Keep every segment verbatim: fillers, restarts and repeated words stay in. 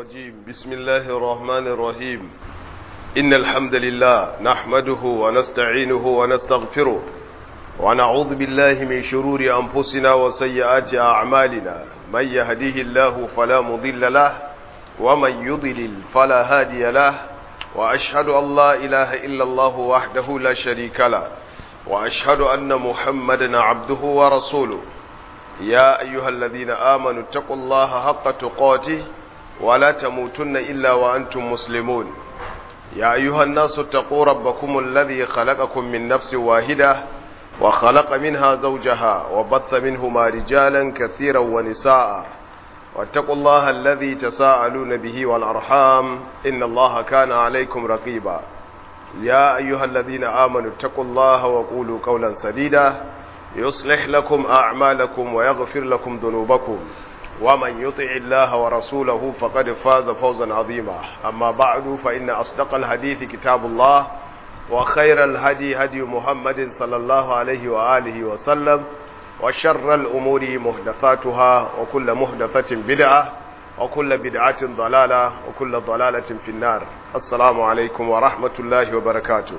الرجيم بسم الله الرحمن الرحيم إن الحمد لله نحمده ونستعينه ونستغفره ونعوذ بالله من شرور أنفسنا وسيئات أعمالنا من يهديه الله فلا مضل له ومن يضلل فلا هادي له وأشهد أن لا إله إلا الله وحده لا شريك له وأشهد أن محمدا عبده ورسوله يا أيها الذين آمنوا اتقوا الله حق تقاته ولا تموتن إلا وأنتم مسلمون يا أيها الناس اتقوا ربكم الذي خلقكم من نفس واحدة وخلق منها زوجها وبث منهما رجالا كثيرا ونساء واتقوا الله الذي تساءلون به والأرحام إن الله كان عليكم رقيبا يا أيها الذين آمنوا اتقوا الله وقولوا قولا سديدا يصلح لكم أعمالكم ويغفر لكم ذنوبكم ومن يطع الله ورسوله فقد فاز فوزا عظيما أما بعد فإن أصدق الحديث كتاب الله وخير الهدي هدي محمد صلى الله عليه وآله وسلم وشر الأمور محدثاتها وكل محدثة بدعة وكل بدعة ضلالة وكل ضلالة في النار السلام عليكم ورحمة الله وبركاته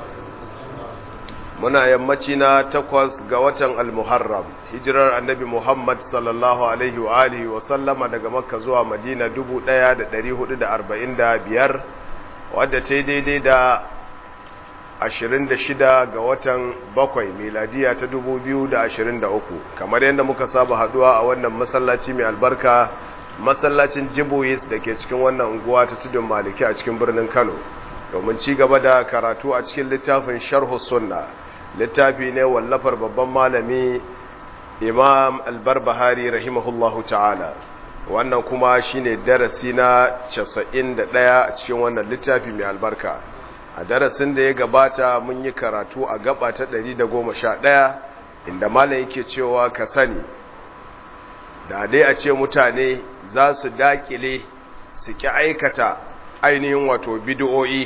muna yammaci na takwas ga watan al-muharram hijirar annabi muhammad sallallahu alaihi wa alihi wa sallama daga makka zuwa madina dubu ɗaya da ɗari hudu da arba'in da biyar wadda ta daidai da ashirin da shida ga watan bakwai miladiya ta dubu biyu da ashirin da uku kamar yadda muka saba haduwa a wannan masallaci mai albarka masallacin jiboyis da ke cikin wannan unguwa ta tudun maliki a cikin birnin kano domin ci gaba da karatu a cikin littafin sharhu sunna littafi ne wallafar babban malami imam albarbahari rahimahullahu ta'ala wannan kuma shine darasi na casa'in da ɗaya a cikin wannan littafi mai albarka a darasin da ya gabata mun yi karatu a gaba ta ɗari da goma sha ɗaya inda malam yake cewa ka sani da dai a ce mutane za su dakile su ki aikata ainihin wato bid'o'i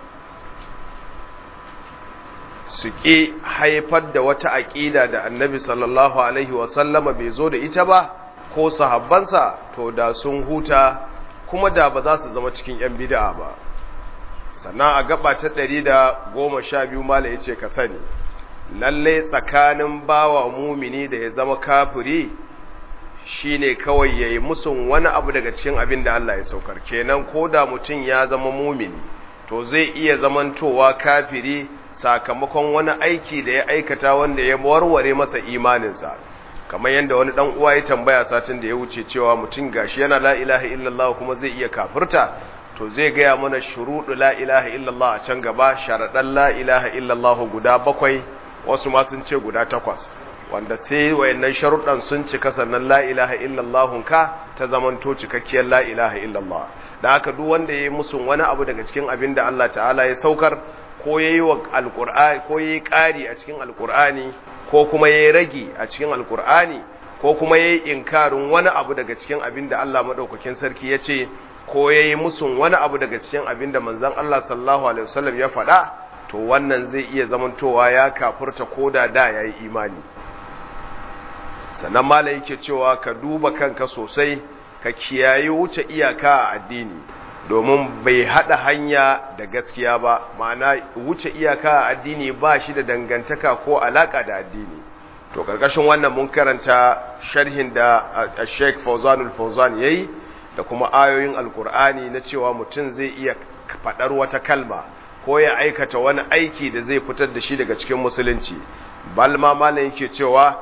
su ƙi haifar da wata aƙida da annabi sallallahu alaihi wasallama bai zo da ita ba ko sahabbansa to da sun huta kuma da ba za su zama cikin 'yan bid'a ba sannan a gaba ta ɗari da goma sha biyu mala ya ce ka sani lallai tsakanin bawa mumini da ya zama kafiri shine kawai ya yi musun wani abu daga cikin abin da Allah ya saukar kenan ko da mutum ya zama mumini to zai iya zamantowa kafiri sakamakon wani aiki da ya aikata wanda ya warware masa imaninsa kamar yadda wani dan uwa ya tambaya satin da ya wuce cewa mutum gashi yana la ilaha illallah kuma zai iya kafirta to zai gaya mana shuruɗu la ilaha illallah a can gaba sharaɗan la ilaha illallah guda bakwai wasu ma sun ce guda takwas wanda sai wayannan sharuɗan sun cika sannan la ilaha illallah ka ta zamanto cikakkiyar la ilaha illallah da haka duk wanda ya yi musun wani abu daga cikin abin da Allah ta'ala ya saukar ko ya yi wa alƙur'ani ko ya yi ƙari a cikin alƙur'ani ko kuma ya yi ragi a cikin alƙur'ani ko kuma ya yi inkarin wani abu daga cikin abin da Allah maɗaukakin sarki ya ce ko ya yi musun wani abu daga cikin abin da manzon Allah sallallahu alaihi wasallam ya faɗa to wannan zai iya zamantowa ya kafurta ko da da ya yi imani sannan malai yake cewa ka duba kanka sosai ka kiyaye wuce iyaka a addini domin bai hada hanya da gaskiya ba ma'ana wuce iyaka a addini ba shi da dangantaka ko alaka da addini to karkashin wannan mun karanta sharhin da Sheikh Fawzanul Fawzan yayi da kuma ayoyin Alkur'ani na cewa mutum zai iya fadar wata kalma ko ya aikata wani aiki da zai fitar da shi daga cikin musulunci balma malam yake cewa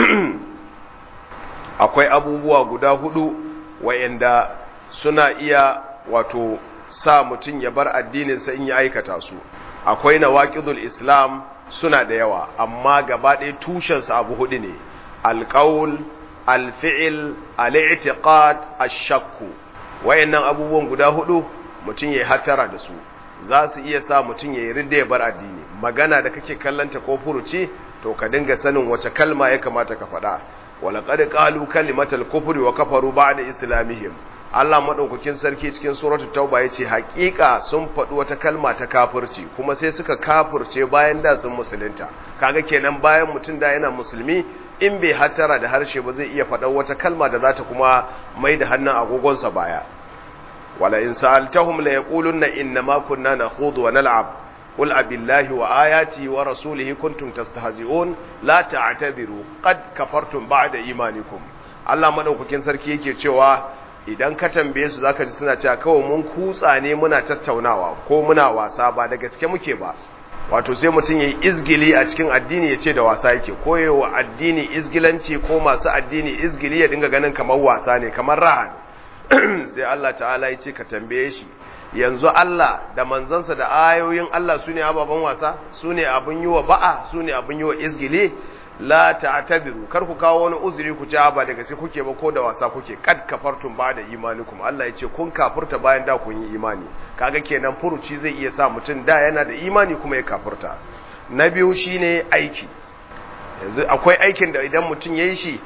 akwai abubuwa guda hudu wayanda suna iya wato sa mutum ya bar addininsa in ya aikata su akwai nawaqidul islam suna da yawa amma gaba ɗaya tushensa abu hudu ne alqaul alfi'l al-i'tiqad ash-shakk wayannan abubuwan guda hudu mutum yayi hatara da su za su iya sa mutum yayi ridda ya bar addini magana da kake kallanta ko furuci to ka dinga sanin wace kalma ya kamata ka faɗa walaqad qalu kalimatal kufri wa kafaru ba'da islamihim Allah madaukakin sarki cikin suratul tauba yace haƙiƙa sun faɗi wata kalma ta kafirci kuma sai suka kafirce bayan da sun musulunta kaga kenan bayan mutum da yana musulmi in bai hatara da harshe ba zai iya faɗar wata kalma da za ta kuma mai da hannun agogonsa baya wala in sa'altahum la yaqulunna inna ma kunna nakhudu wa nal'ab qul abillahi wa ayati wa rasulihi kuntum tastahzi'un la ta'tadiru qad kafartum ba'da imanikum. Allah madaukakin sarki yake cewa idan ka tambaye su zaka ji suna cewa kawai mun kutsa ne muna tattaunawa ko muna wasa ba da gaske muke ba. Wato sai mutum yayi izgili a cikin addini ya ce da wasa yake, koyewa addini izgilanci ko masu addini izgili ya dinga ganin kamar wasa ne, kamar raha ne. Sai Allah ta'ala ya ce ka tambaye shi, yanzu Allah da manzansa da ayoyin Allah su ne ababen wasa, su ne abin yi wa ba'a, su ne abin yi wa izgili. La ta'tadiru, kar ku kawo wani uzuri ku ce ba daga sai kuke ba ko da wasa kuke, kad kafartum ba da imanikum. Allah ya ce kun kafurta bayan da kun yi imani. Kaga kenan furuci zai iya sa mutum da yana da imani kuma ya kafurta. Na biyu shine aiki. Yanzu akwai aikin da idan mutum yayi shi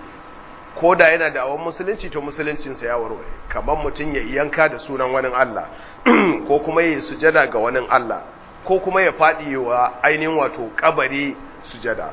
ko da yana da awon musulunci to musuluncinsa ya warware, kamar mutum ya yanka da sunan wani Allah ko kuma ya sujada ga wani Allah ko kuma ya faɗi wa ainihin wato kabari sujada.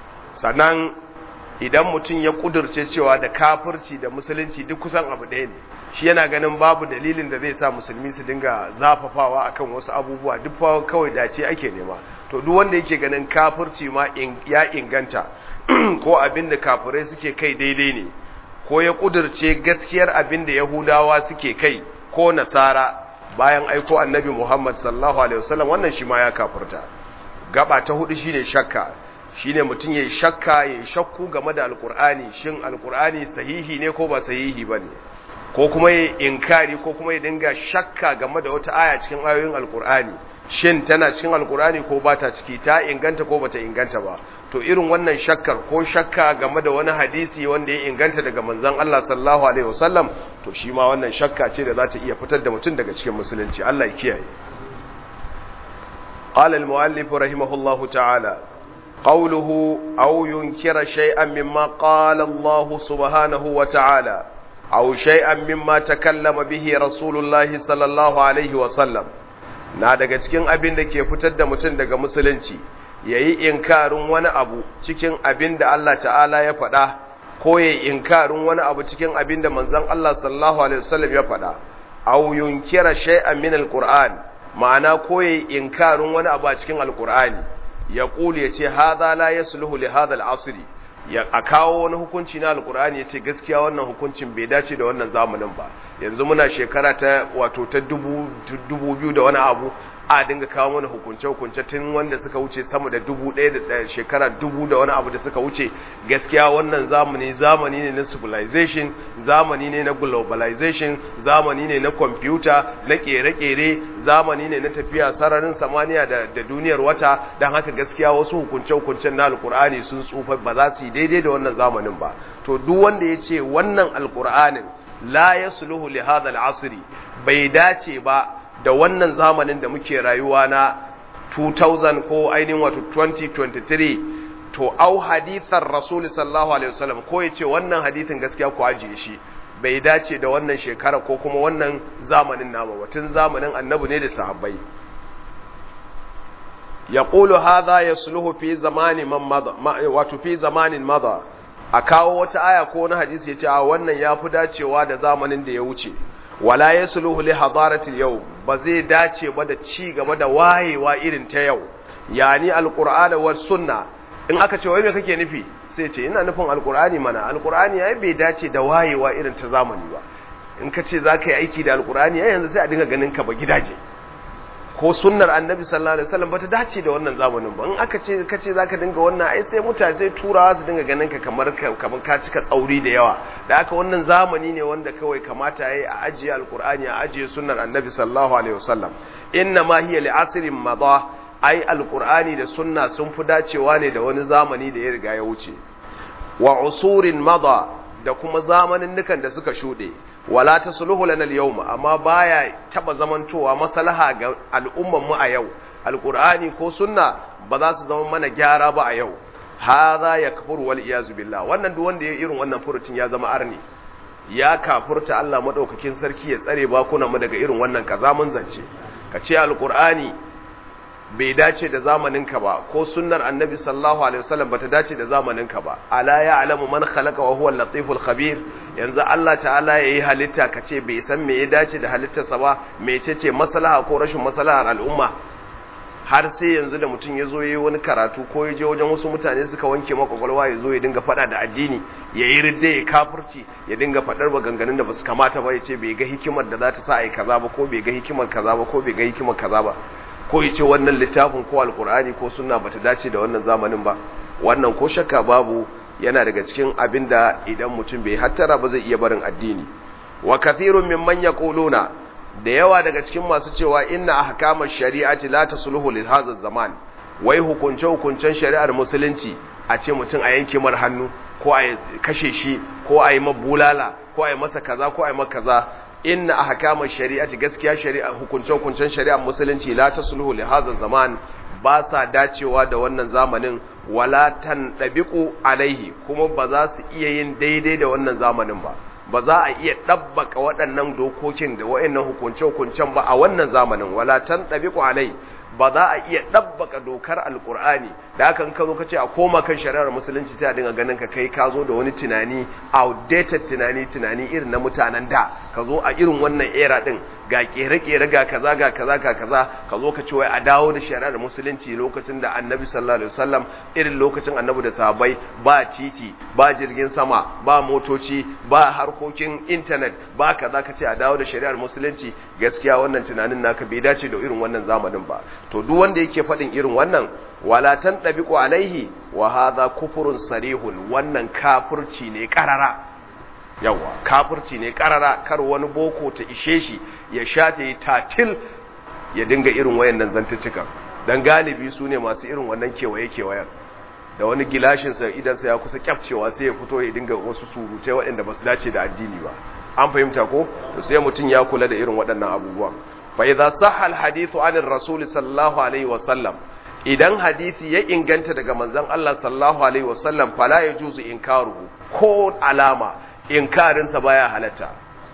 Sannan idan mutum ya kudurce cewa da kafirci da musulunci duk kusan abu ɗaya ne, shi yana ganin babu dalilin da zai sa musulmi su dinga zafafawa akan wasu abubuwa, duk kawai dace ake nema. To duk wanda yake ganin kafirci ma ya inganta ko abin da kafirai suke kai daidai ne, ko ya kudurce gaskiyar abin da Yahudawa suke kai ko Nasara bayan aiko Annabi Muhammad sallallahu alaihi wasallam, wannan shi ma ya kafirta. Gaba ta hudu shine shakka. Shine mutum yayi shakka, yayi shakku game da Alkur'ani, shin Alkur'ani sahihi ne ko ba sahihi bane, ko kuma yayi inkari ko kuma ya dinga shakka game da wata aya cikin ayoyin Alkur'ani, shin tana cikin Alkur'ani ko ba ta ciki, ta inganta ko bata inganta ba. To irin wannan shakkar ko shakka game da wani hadisi wanda ya inganta daga manzon Allah sallallahu alaihi wasallam, to shi ma wannan shakka ce da za ta iya fitar da mutum daga cikin musulunci. Allah ya kiyaye. Qala al-muallif rahimahullahu ta'ala قوله أو ينكر شيئا مما قال الله سبحانه وتعالى أو شيئا مما تكلم به رسول الله صلى الله عليه وسلم. na daga cikin abin da ke fitar da mutum daga musulunci yayi inkarin wani abu cikin abin da Allah ta'ala ya faɗa, ko yayi inkarin wani abu cikin abin da manzon Allah sallallahu alaihi wasallam ya faɗa. Aw yunkira shay'an min alquran, ma'ana ko yayi inkarin wani abu a cikin alqur'ani, ya ƙuli ya ce haza la ya suluhu li hadha al-asri, ya a kawo wani hukunci na alkur'ani ya ce gaskiya wannan hukuncin bai dace da wannan zamanin ba. Yanzu muna shekara ta wato ta dubu biyu da wani abu, a dinga kawo mana hukunce hukunce tun wanda suka wuce sama da dubu ɗaya da shekara dubu da wani abu da suka wuce. Gaskiya wannan zamani zamani ne na civilization, zamani ne na globalization, zamani ne na computer, na kere-kere, zamani ne na tafiya sararin samaniya da, da duniyar wata. Don haka gaskiya wasu hukunce-hukuncen na alkur'ani sun tsufa, ba za su yi daidai da wannan zamanin ba. To duk wanda ya ce wannan alkur'anin la yasluhu li hadha al-asri, bai dace ba da wannan zamanin da muke rayuwa na two thousand ko ainihin wato twenty twenty-three, to au hadithan rasul sallallahu alaihi wasallam, ko yace wannan hadithin gaskiya ku ajiye shi, bai dace da wannan shekara ko kuma wannan zamanin namu ba, tun zamanin annabi ne da sahabbai. yaqulu hadha yasluhu fi zamani man madha, wato fi zamanin madha, a kawo wata aya ko wani hadisi yace a wannan yafi dacewa da zamanin da ya wuce. Wala yasluhu li hadarati yau, ba zai dace ba da ci gaba da wayewa irin ta yau, yani alqur'ani was sunna. In aka ce wai me kake nufi, sai ce ina nufin alqur'ani mana, alqur'ani yayi bai dace da wayewa irin ta zamani ba. In ka ce zaka yi aiki da alqur'ani yayin yanzu sai a dinga ganin ka ba gidaje, ko sunnar annabi sallallahu alaihi wasallam bata dace da wannan zamanin ba. In aka ce kace zaka dinga wannan, ai sai mutane sai turawa su dinga ganin ka kamar kamar ka cika tsauri da yawa. Da haka wannan zamani ne wanda kawai kamata yayi a ajiye alqur'ani, a ajiye sunnar annabi sallallahu alaihi wasallam. Inna ma hiya li asrin madha, ai alqur'ani da sunna sun fi dacewa ne da wani zamani da ya riga ya wuce. Wa usurin madha, da kuma zamanin nukan da suka shude. Wala tasluhu lana al-yawma, amma baya taba zamantowa maslaha ga al'umman mu a yau. Alqur'ani ko sunna ba za su zama mana gyara ba a yau. Hadha yakfuru wal iyaz billah. Wannan duk wanda ya irin wannan furucin ya zama arni, ya kafurta. Allah madaukakin sarki ya tsare bakunan mu daga irin wannan kazamun zance. Kace alqur'ani bai dace da zamaninka ba ko sunnar annabi sallallahu alaihi wasallam bata dace da zamaninka ba ala ya'lamu man khalaqa wa huwa al-latiful khabir yanzu Allah ta'ala yayi halitta kace bai san me ya dace da halittarsa ba mecece maslaha ko rashin maslahar al'umma har sai yanzu da mutum yazo yayi wani karatu ko yaje wajen wasu mutane suka wanke makwakwalwa yazo ya dinga fada da addini yayi ridda ya kafirci ya dinga fadar maganganun da basu kamata ba yace bai ga hikimar da za ta sa ai kaza ba ko bai ga hikimar kaza ba ko bai ga hikimar kaza ba ko yace wannan littafin ko alkur'ani ko sunna bata dace da wannan zamanin ba wannan ko shakka babu yana daga cikin abinda idan mutum bai hattara ba zai iya barin addini wa kathirun mimman yaquluna da yawa daga cikin masu cewa inna ahkamash shari'ati la tasluhu li hadha zaman wai hukunce hukuncen shari'ar musulunci a ce mutum a yanke mar hannu ko a kashe shi ko a yi mabulala ko a yi masa kaza ko a yi masa kaza inna ahkamash shari'ati gaskiya shari'a hukunce-hukuncen shari'ar musulunci la tasluhu li hadha zaman ba sa dacewa da wannan zamanin wala tandabiqu alaihi kuma ba za su iya yin daidai da wannan zamanin ba ba za a iya dabbaka waɗannan dokokin da waɗannan hukunce-hukuncen ba a wannan zamanin wala tandabiqu alaihi ba za a iya dabbaka dokar alkur'ani da hakan ka zo ka ce a koma kan shari'ar musulunci sai a dinga ganin ka kai ka zo da wani tunani outdated tunani tunani irin na mutanen da ka zo a irin wannan era din ga kere-kere ga kaza ga kaza ga kaza ka zo ka ce wai a dawo da shari'ar musulunci lokacin da annabi sallallahu alaihi wasallam irin lokacin annabi da sahabbai ba titi ba jirgin sama ba motoci ba harkokin internet ba kaza ka ce a dawo da shari'ar musulunci gaskiya wannan tunanin naka bai dace da irin wannan zamanin ba to duk wanda yake faɗin irin wannan wala tantabiqu alaihi wa hadha kufrun sarihun wannan kafirci ne karara yawa kafirci ne karara kar wani boko ta ishe shi ya shate tatil ya dinga irin wayannan zantuttukan dan galibi su ne masu irin wannan kewaye kewayen da wani gilashin sa idan sa ya kusa kyafcewa sai ya fito ya dinga wasu surutai waɗanda ba su dace da addini ba an fahimta ko to sai mutun ya kula da irin waɗannan abubuwan fa idza sahha alhadithu an ar-rasul sallallahu alaihi wasallam idan hadisi ya inganta daga manzon Allah sallallahu alaihi wasallam fala yajuzu inkaruhu ko alama inkarin sa baya halatta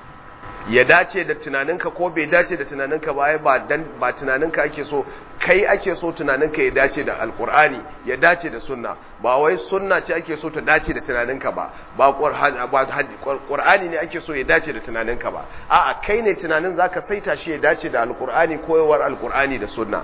ya dace da tunaninka ko bai dace da tunaninka ba ba dan ba tunaninka ake so kai ake so tunaninka ya dace da alqur'ani ya dace da sunna ba wai sunna ce ake so ta dace da tunaninka ba ba qur'ani ne ake so ya dace da tunaninka ba a'a kai ne tunanin zaka saita shi ya dace da alqur'ani koyewar alqur'ani da sunna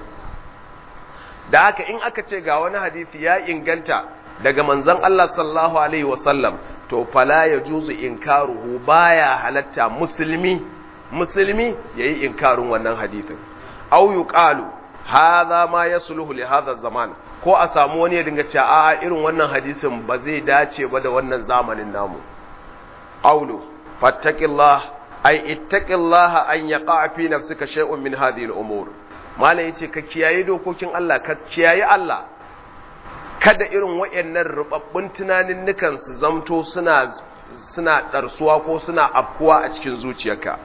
da haka in aka ce ga wani hadisi ya inganta daga manzon Allah sallallahu alaihi wasallam to fala yajuzu inkaruhu baya halatta musulmi musulmi yayi inkarin wannan hadisin aw yuqalu hadha ma yasluhu li hadha zaman ko a samu wani ya dinga cewa a irin wannan hadisin ba zai dace ba da wannan zamanin namu qawlu fattaqillah ay ittaqillah an yaqa fi nafsika shay'un min hadhihi al-umur malai yace ka kiyaye dokokin Allah ka kiyaye Allah kada irin wayannan rubabbun tunanin nukan su zamto suna suna darsuwa ko suna afkuwa a cikin zuciyarka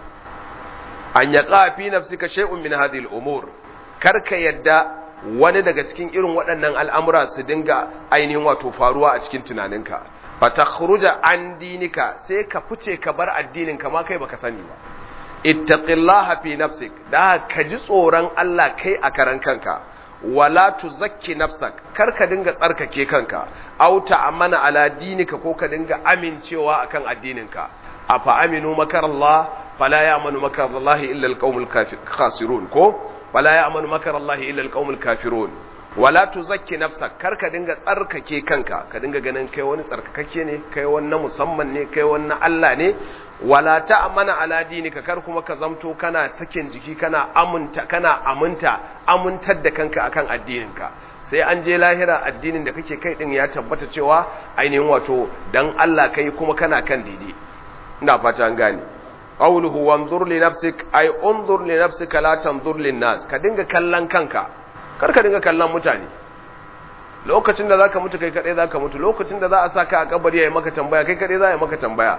an yaqa fi nafsika shay'un min hadhihi al-umur karka yadda wani daga cikin irin waɗannan al'amura su dinga ainihin wato faruwa a cikin tunaninka fatakhruja an dinika sai ka fice ka bar addininka ma kai baka sani ba ittaqillaha fi nafsik da ka ji tsoron Allah kai a karan kanka wala tuzakki nafsak kar ka dinga tsarkake kanka aw ta'amana ala dinika ko ka dinga amincewa akan addininka afa aminu makarallah fala ya'manu makarallahi illa alqaumul khasirun ko fala ya'manu makarallahi illa alqaumul kafirun wala tuzakki nafsak kar ka dinga tsarkake kanka ka dinga ganin kai wani tsarkakakke ne kai wani musamman ne kai wani Allah ne wala ta'mana ala dinika kar kuma ka zamto kana sakin jiki kana aminta kana aminta amintar da kanka akan addininka sai an je lahira addinin da kake kai din ya tabbata cewa ainihin wato dan Allah kai kuma kana kan daidai ina fata an gane qawluhu wanzur li nafsik ay unzur li nafsika la tanzur lin nas ka dinga kallon kanka kar ka dinga kallon mutane lokacin da zaka mutu kai kadai zaka mutu lokacin da za a saka a kabari yayi maka tambaya kai kadai za a yi maka tambaya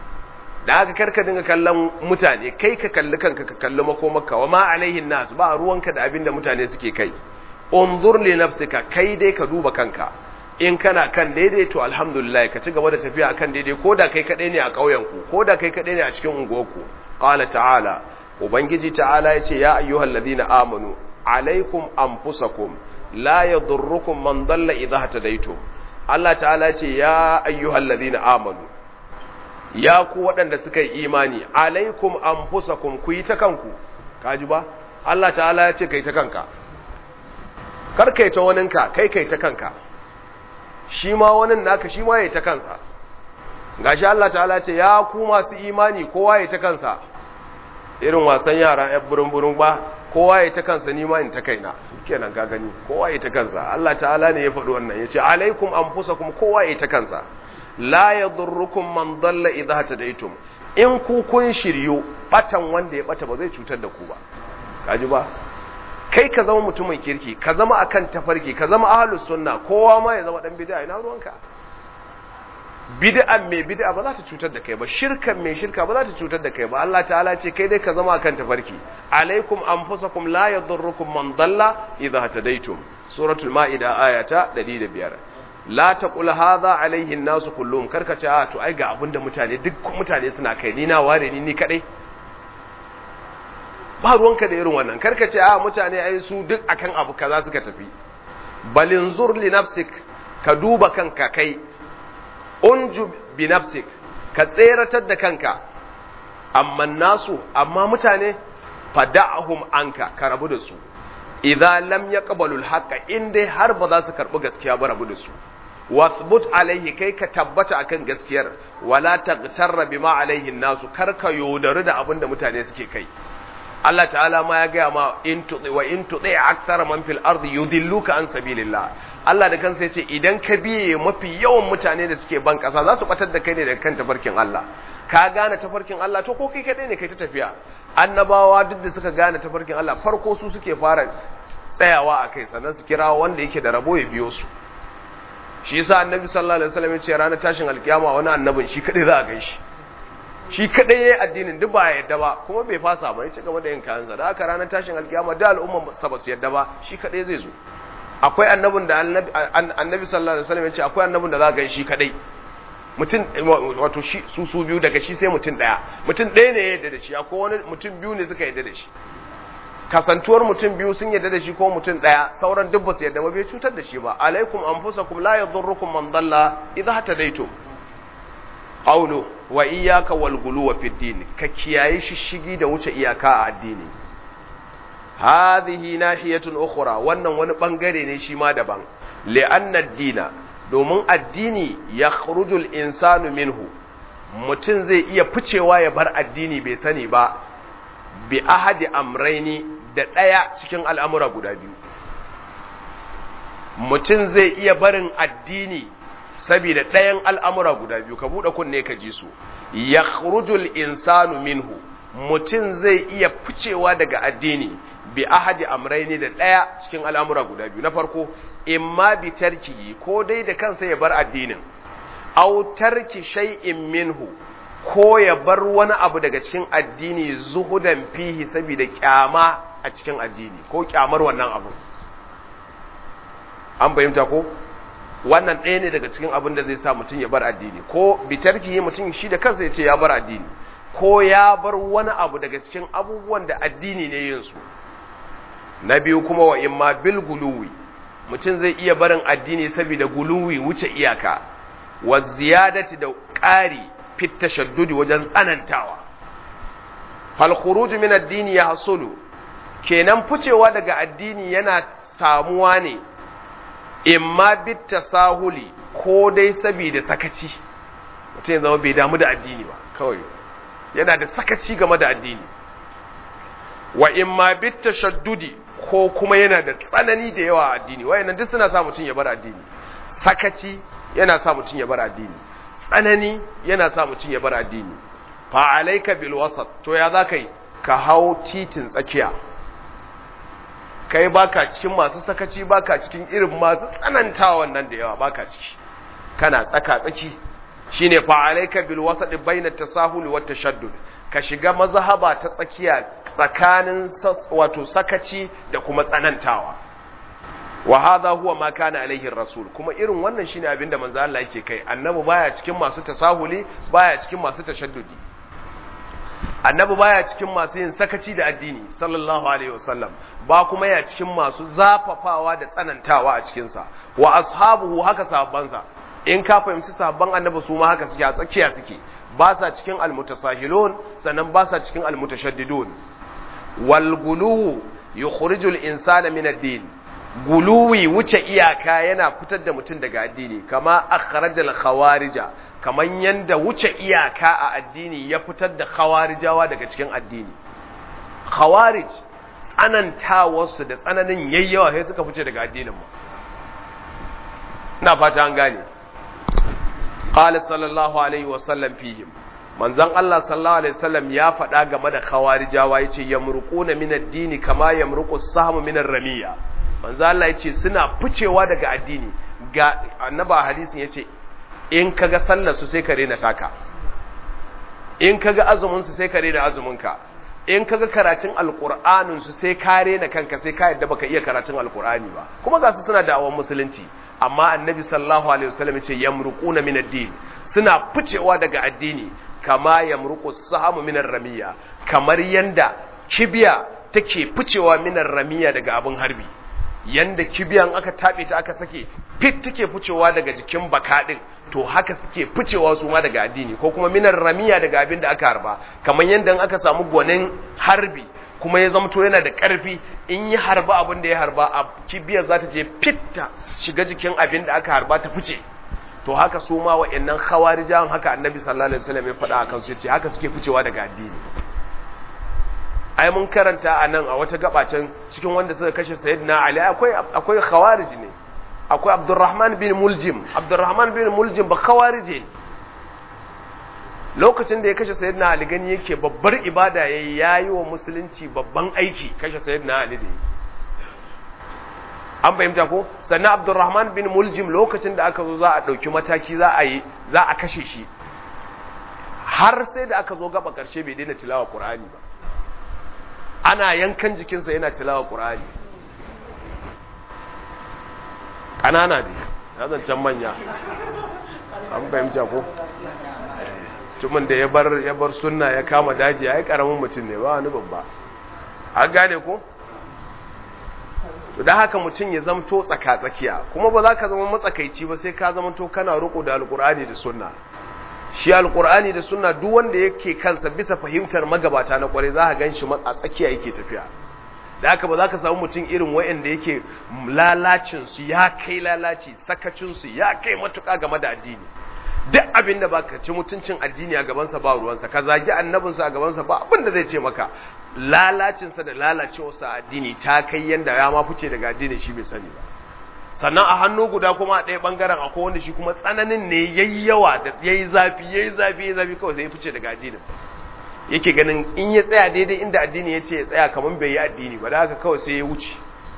da haka karka dinga kallon mutane kai ka kalli kanka ka kalli makomarka wa ma alaihin nas ba ruwanka da abin da mutane suke kai unzur li nafsika kai dai ka duba kanka in kana kan daidai to alhamdulillah ka ci gaba da tafiya akan daidai koda kai kadai ne a kauyen ku koda kai kadai ne a cikin unguwarku qala ta'ala ubangiji ta'ala yace ya ayyuhal ladina amanu alaikum anfusakum la yadurrukum man dalla idha hatadaytum Allah ta'ala ce ya ayyuhallazina amanu ya ku waɗanda suka yi imani alaikum anfusakum ku yi ta kanku kaji ba Allah ta'ala ya ce kai ta kanka kar kai ta waninka kai kai ta kanka shi ma wanin naka shi ma yayi ta kansa gashi Allah ta'ala ce ya ku masu imani kowa yayi ta kansa irin wasan yara ƴan burin-burin ba kowa yayi ta kansa ni ma in ta kaina kenan ka gani kowa yayi ta kansa Allah ta'ala ne ya faɗi wannan yace alaikum anfusakum kowa yayi ta kansa la yadurrukum man dalla idha hatadaytum in ku kun shiryo batan wanda ya bata ba zai cutar da ku ba kaji ba kai ka zama mutumin kirki ka zama akan tafarki ka zama ahlus sunna kowa ma ya zama dan bid'a ina ruwanka bid'an mai bid'a ba za ta cutar da kai ba shirkan mai shirka ba za ta cutar da kai ba Allah ta'ala ce kai dai ka zama akan tafarki alaikum anfusakum la yadurrukum man dalla idha hatadaytum suratul maida ayata ɗari da biyar la taqul hadha alaihi an-nas kullum karka ce a to ai ga abinda mutane duk mutane suna kai ni na ware ni ni kadai ba ruwanka da irin wannan karka ce a mutane ai su duk akan abu kaza suka tafi balin zur li nafsik ka duba kanka kai unju bi nafsik ka tseratar da kanka amma nasu amma mutane fada'ahum anka ka rabu da su idza lam yaqbalu al-haqqa in dai har ba za su karbi gaskiya ba rabu da su wasbut alaihi kai ka tabbata akan gaskiyar wala taghtarra bima alaihi nasu karka yodaru da abinda mutane suke kai Allah ta'ala ma ya gaya ma in tuɗi wa in tuɗi aksara man fil ardi yudilluka an sabilillah Allah da kansa yace idan ka biye mafi yawan mutane da suke ban kasa za su batar da kai ne daga kan tafarkin Allah ka gane tafarkin Allah to ko kai kadai ne kai ta tafiya annabawa duk da suka gane tafarkin Allah farko su suke fara tsayawa a kai sannan su kira wanda yake da rabo ya biyo su shi yasa annabi sallallahu alaihi wasallam ya ce ranar tashin alkiyama wani annabin shi kadai za a gaishe shi kadai yayin addinin duk ba yadda ba kuma bai fasa ba ya ci gaba da yin kayansa da haka ranar tashin alkiyama da al'umma sa ba su yadda ba shi kadai zai zo akwai annabin da annabi sallallahu alaihi wasallam ya ce akwai annabin da za ga shi kadai mutum wato shi su su biyu daga shi sai mutum daya mutum daya ne ya yadda da shi akwai wani mutum biyu ne suka yadda da shi kasantuwar mutum biyu sun yadda da shi ko mutum daya sauran duk ba su yadda ba bai cutar da shi ba alaikum anfusakum la yadurrukum man dalla idha hatadaytum qawlu wa iyyaka wal ghuluwa fid din ka kiyaye shishigi da wuce iyaka a addini hadhihi nahiyatun ukhra wannan wani bangare ne shi ma daban li'anna ad-dina domin addini yakhruju al-insanu minhu mutun zai iya ficewa ya bar addini bai sani ba bi ahadi amraini da daya cikin al'amura guda biyu mutun zai iya barin addini saboda ɗayan al'amura guda biyu ka buɗe kunne ka ji su ya khurujul insanu minhu mutum zai iya ficewa daga addini bi ahadi amraini da ɗaya cikin al'amura guda biyu na farko imma bi tarki ko dai da kansa ya bar addinin aw tarki shay'in minhu ko ya bar wani abu daga cikin addini zuhudan fihi saboda kyama a cikin addini ko kyamar wannan abu an bayyanta ko wannan ɗaya ne daga cikin abin da zai sa mutum ya bar addini ko bitarki mutum shi da kansa ya ce ya bar addini ko ya bar wani abu daga cikin abubuwan da addini ne yin su na biyu kuma wa imma bil guluwi mutum zai iya barin addini saboda guluwi wuce iyaka wa ziyadati da ƙari fit tashaddudi wajen tsanantawa fal khuruj min ad-dini yahsulu kenan ficewa daga addini yana samuwa ne imma bit tasahuli ko dai saboda sakaci mutum ya zama bai damu da addini ba kawai yana da sakaci game da addini wa imma bit tashaddudi ko kuma yana da tsanani da yawa a addini wayannan duk suna sa mutum ya bar addini sakaci yana sa mutum ya bar addini tsanani yana sa mutum ya bar addini fa alayka bil wasat to ya zaka yi ka hau titin tsakiya kai baka cikin masu sakaci baka cikin irin masu tsanantawa wannan da yawa baka ciki kana tsaka tsaki shine fa alayka bil wasat bayna at-tasahul wa at-tashaddud ka shiga mazhaba ta tsakiya tsakanin wato sakaci da kuma tsanantawa wa hadha huwa ma kana alaihi rasul kuma irin wannan shine abinda manzo Allah yake kai annabi baya cikin masu tasahuli baya cikin masu tashaddudi annabi baya cikin masu yin sakaci da addini sallallahu alaihi wasallam, ba kuma ya cikin masu zafafawa da tsanantawa a cikinsa. Wa ashabuhu haka sahabbansa, in ka fahimci sahabban annabi su ma haka suke a tsakiya suke, ba sa cikin almutasahilun sannan ba sa cikin almutashaddidun. Wal guluwu yukhrijul insana min ad-din, guluwi wuce iyaka yana fitar da mutum daga addini, kama akhrajal khawarija, kaman yanda wuce iyaka a addini ya fitar da khawarijawa daga cikin addini. Khawarij tsanantawarsu da tsananin yayyawa sai suka fice daga addinin mu. Ina fata an gane. Qala sallallahu alaihi wasallam fihim, manzon Allah sallallahu alaihi wasallam ya faɗa game da khawarijawa yace yamruquna min ad-dini kama yamruqu as-sahmu min ar-ramiya. Manzon Allah yace suna ficewa daga addini. Ga annaba hadisin yace in kaga sallar su sai ka rena taka, in kaga azumin su sai ka rena azumin ka, in kaga karatun alqur'anin su sai ka rena kanka, sai ka yadda baka iya karatun alqur'ani ba. Kuma ga su suna da'awar musulunci, amma annabi sallallahu alaihi wasallam yace yamruquna min ad-din, suna ficewa daga addini kama yamruqu as-sahmu min ar-ramiya, kamar yanda kibiya take ficewa min ar-ramiya daga abin harbi. Yanda kibiyan aka tabe ta aka sake fit take ficewa daga jikin baka din, to haka suke ficewa su ma daga addini, ko kuma min ar-ramiya daga abin da aka harba. Kamar yanda aka samu gwanin harbi kuma ya zamto yana da ƙarfi, in yi harba abin da ya harba a kibiyar za ta je fitta shiga jikin abin da aka harba ta fice. To haka su ma wa'annan khawarijawan haka annabi sallallahu alaihi wasallam ya faɗa akan su, yace haka suke ficewa daga addini. Ai mun karanta a nan a wata gabacin cikin wanda suka kashe sayyidina Ali akwai akwai khawarij ne, akwai Abdurrahman bin Muljim. Abdurrahman bin Muljim ba khawarije ne. Lokacin da ya kashe sayyidina Ali gani yake babbar ibada yayi, yayi wa musulunci babban aiki kashe sayyidina Ali da yi. An fahimta ko? Sannan Abdurrahman bin Muljim lokacin da aka zo za a dauki mataki za a yi za a kashe shi, har sai da aka zo gaba karshe bai daina tilawa Qur'ani ba. Ana yankan jikinsa yana tilawa Qur'ani. Kanana ne, ya zancan manya. An fahimta ko? Mutumin da ya bar ya bar sunna ya kama daji ai karamin mutum ne, ba wani babba. An gane ko? To dan haka mutum ya zamto tsaka-tsakiya, kuma ba za ka zama matsakaici ba sai ka zamanto kana riko da alqur'ani da sunna. Shi alqur'ani da sunna duk wanda yake kansa bisa fahimtar magabata na kware za ka ganshi a tsakiya yake tafiya. Da haka ba za ka samu mutum irin wayanda yake lalacin su ya kai lalaci, sakacin su ya kai matuƙa game da addini. Duk abin da baka ci mutuncin addini a gabansa ba ruwansa, ka zagi annabinsa a gabansa ba abin da zai ce maka. Lalacinsa da lalacewarsa a addini ta kai yanda ya ma fice daga addini shi bai sani ba. Sannan a hannu guda kuma a ɗaya ɓangaren akwai wanda shi kuma tsananin ne yayi yawa da yayi zafi yayi zafi yayi zafi kawai sai ya fice daga addinin. Yake ganin in ya tsaya daidai inda addini ya ce ya tsaya kamar bai yi addini ba, da haka kawai sai ya wuce.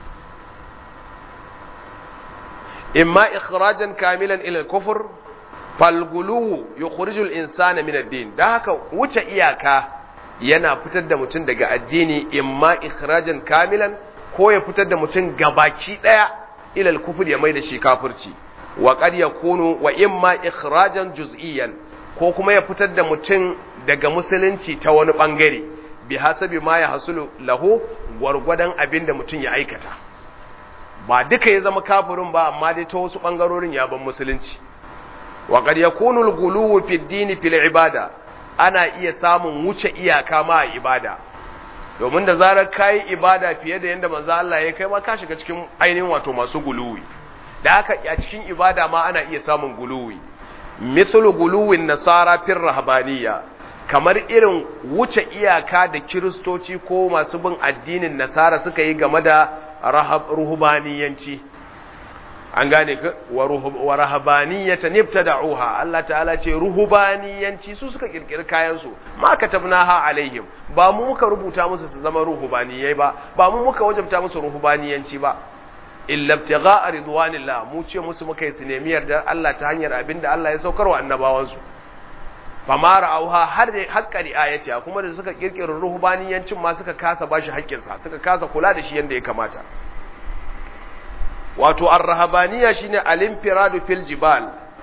Imma ikhrajan kamilan ila al-kufr falgulu yukhrijul insana min ad-din. Da haka wuce iyaka yana fitar da mutum daga addini, imma ikhrajan kamilan, ko ya fitar da mutum gabaki daya ila al-kufr ya maida shi kafirci, wa qad yakunu wa imma ikhrajan juz'iyan, ko kuma ya fitar da mutum daga musulunci ta wani bangare, bi hasabi ma ya hasulu lahu, gwargwadon abinda mutum ya aikata. Ba duka ya zama kafirin ba, amma dai ta wasu bangarorin ya ban musulunci. Wa qad yakunu al-ghuluwu fi ad-din fi al-ibada, ana iya samun wuce iyaka ma a ibada, domin da zarar kai ibada fiye da yanda manzo Allah ya kai ma ka shiga cikin ainihin wato masu guluwi. Da haka a cikin ibada ma ana iya samun guluwi. Mithlu guluwin nasara fir rahbaniyya, kamar irin wuce iyaka da kiristoci ko masu bin addinin nasara suka yi game da ruhubaniyanci. An gane ka wa rahabaniyatan ibtada'uha, Allah ta'ala ce ruhubaniyanci su suka kirkiri kayan su, ma katabnaha alaihim, ba mu muka rubuta musu su zama ruhubaniyai ba, ba mu muka wajabta musu ruhubaniyanci ba. Illa ibtigha'a ridwanillah, mu ce musu muka yi su nemi yardar Allah ta hanyar abinda Allah ya saukar wa annabawan su. Fama ra'auha har da haqqari ayati, kuma da suka kirkiri ruhubaniyancin ma suka kasa bashi haƙƙin sa, suka kasa kula da shi yanda ya kamata. Wato ar-rahabaniya shine al-infiradu fil jibal,